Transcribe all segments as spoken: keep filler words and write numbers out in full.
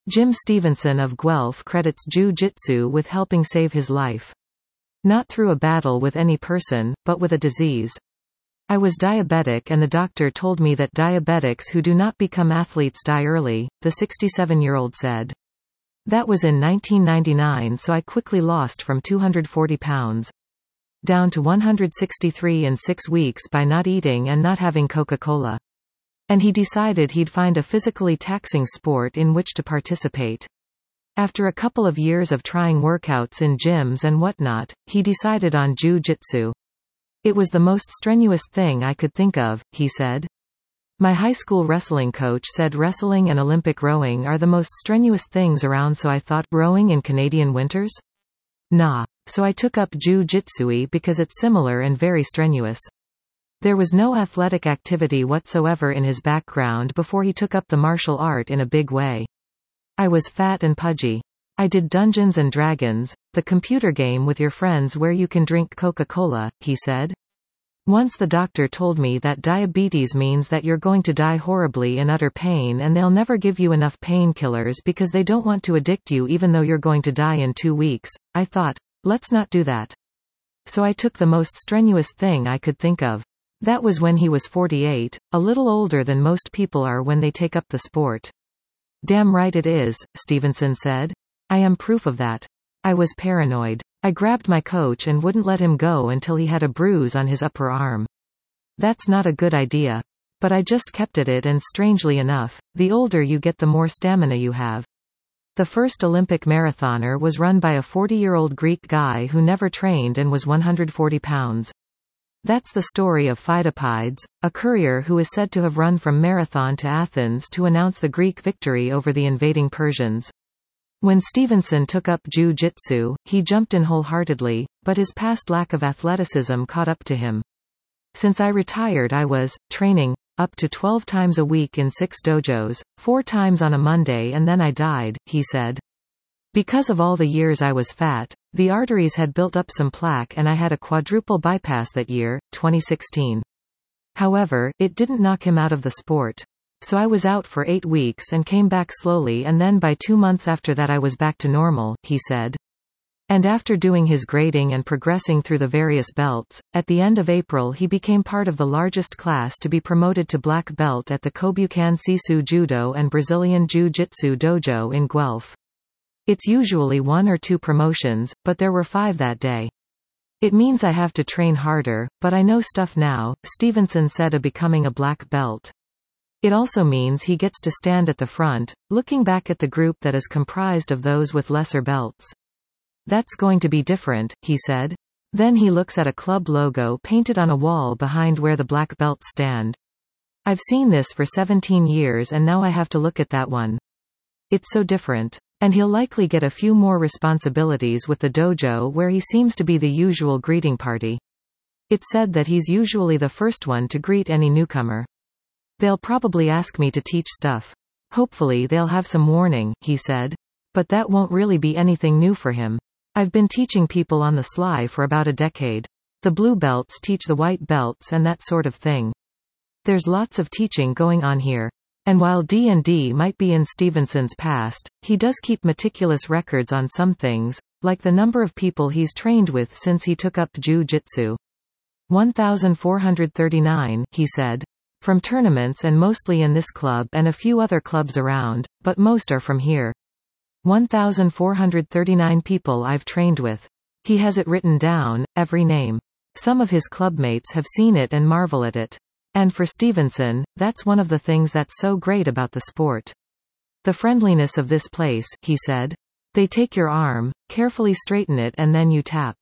Jim Stevenson of Guelph credits jiu-jitsu with helping save his life. Not through a battle with any person, but with a disease. I was diabetic and the doctor told me that diabetics who do not become athletes die early, the sixty-seven-year-old said. That was in nineteen ninety-nine, so I quickly lost from two hundred forty pounds down to one hundred sixty-three in six weeks by not eating and not having Coca-Cola. And he decided he'd find a physically taxing sport in which to participate. After a couple of years of trying workouts in gyms and whatnot, he decided on jiu-jitsu. It was the most strenuous thing I could think of, he said. My high school wrestling coach said wrestling and Olympic rowing are the most strenuous things around, so I thought, rowing in Canadian winters? Nah. So I took up jiu-jitsu because it's similar and very strenuous. There was no athletic activity whatsoever in his background before he took up the martial art in a big way. I was fat and pudgy. I did Dungeons and Dragons, the computer game with your friends where you can drink Coca-Cola, he said. Once the doctor told me that diabetes means that you're going to die horribly in utter pain and they'll never give you enough painkillers because they don't want to addict you even though you're going to die in two weeks. I thought, let's not do that. So I took the most strenuous thing I could think of. That was when he was forty-eight, a little older than most people are when they take up the sport. Damn right it is, Stevenson said. I am proof of that. I was paranoid. I grabbed my coach and wouldn't let him go until he had a bruise on his upper arm. That's not a good idea. But I just kept at it, and strangely enough, the older you get the more stamina you have. The first Olympic marathoner was run by a forty-year-old Greek guy who never trained and was one hundred forty pounds. That's the story of Pheidippides, a courier who is said to have run from Marathon to Athens to announce the Greek victory over the invading Persians. When Stevenson took up jiu-jitsu, he jumped in wholeheartedly, but his past lack of athleticism caught up to him. Since I retired, I was training up to twelve times a week in six dojos, four times on a Monday, and then I died, he said. Because of all the years I was fat, the arteries had built up some plaque and I had a quadruple bypass that year, twenty sixteen. However, it didn't knock him out of the sport. So I was out for eight weeks and came back slowly, and then by two months after that I was back to normal, he said. And after doing his grading and progressing through the various belts, at the end of April he became part of the largest class to be promoted to black belt at the Kobukan Sisu Judo and Brazilian Jiu-Jitsu Dojo in Guelph. It's usually one or two promotions, but there were five that day. It means I have to train harder, but I know stuff now, Stevenson said of becoming a black belt. It also means he gets to stand at the front, looking back at the group that is comprised of those with lesser belts. That's going to be different, he said. Then he looks at a club logo painted on a wall behind where the black belts stand. I've seen this for seventeen years and now I have to look at that one. It's so different. And he'll likely get a few more responsibilities with the dojo where he seems to be the usual greeting party. It said that he's usually the first one to greet any newcomer. They'll probably ask me to teach stuff. Hopefully they'll have some warning, he said. But that won't really be anything new for him. I've been teaching people on the sly for about a decade. The blue belts teach the white belts and that sort of thing. There's lots of teaching going on here. And while D and D might be in Stevenson's past, he does keep meticulous records on some things, like the number of people he's trained with since he took up jiu-jitsu. one thousand four hundred thirty-nine, he said. From tournaments and mostly in this club and a few other clubs around, but most are from here. one thousand four hundred thirty-nine people I've trained with. He has it written down, every name. Some of his clubmates have seen it and marvel at it. And for Stevenson, that's one of the things that's so great about the sport. The friendliness of this place, he said. They take your arm, carefully straighten it, and then you tap.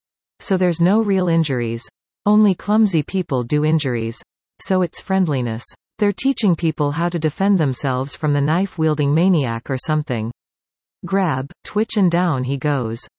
So there's no real injuries. Only clumsy people do injuries. So it's friendliness. They're teaching people how to defend themselves from the knife-wielding maniac or something. Grab, twitch, and down he goes.